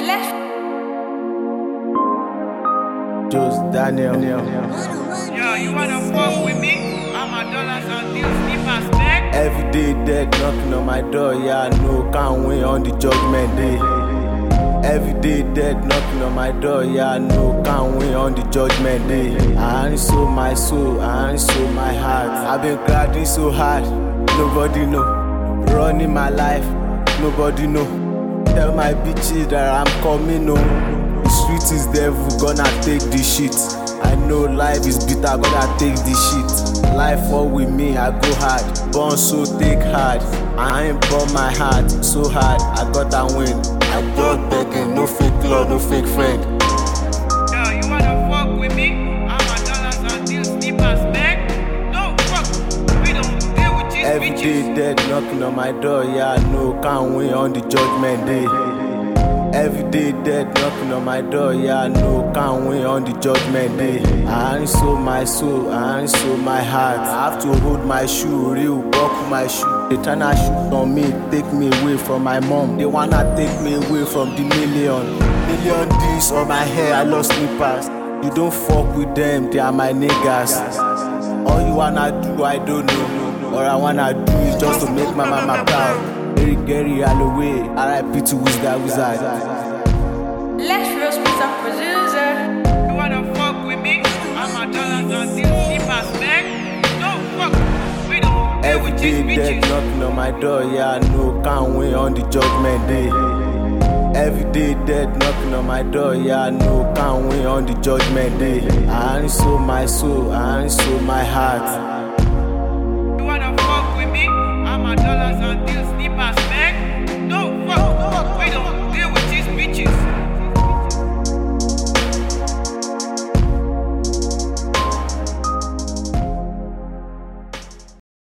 Just Daniel. Yo, you wanna fuck with me? I'm a dollars and deals, slippers, neck. Every day dead knocking on my door, yeah, I know can't win on the judgment day. Every day dead knocking on my door, yeah, I know can't win on the judgment day. I ain't sold my soul, I ain't sold my heart. I've been grinding so hard, nobody know. Running my life, nobody know. Tell my bitches that I'm coming home. The street is devil, gonna take the shit. I know life is bitter, gonna take the shit. Life all with me, I go hard. Born so take hard. I ain't born my heart so hard. I got a win. I don't begging, no fake love, no fake friend. Yo, you wanna fuck with me? I'm a dollars and deals, slippers, neck. No fuck, we don't deal with these Every day bitches. dead knocking on my door, yeah, I know can't win on the judgment day. Every day dead knocking on my door, yeah, I know can't win on the judgment day. I ain't sold my soul, I ain't sold my heart. I have to hold my shoe, real buckle my shoe. They tryna shoot on me, take me away from my mom. They wanna take me away from the million D's on my hair, I lost slippers. You don't fuck with them, they are my niggas. All you wanna do, I don't know. All I wanna do is just to make my mama proud. Gary Holloway, R.I.P. to Wizard. Let's roast with some producer. You wanna fuck with me? I'm a dollars and deals, slippers, neck. No fuck, we don't deal Every with these day dead bitches. knocking on my door, yeah, I know can't win on the judgment day. Every day dead knocking on my door, yeah, I know can't win on the judgment day. I ain't sold my soul, I ain't sold my heart.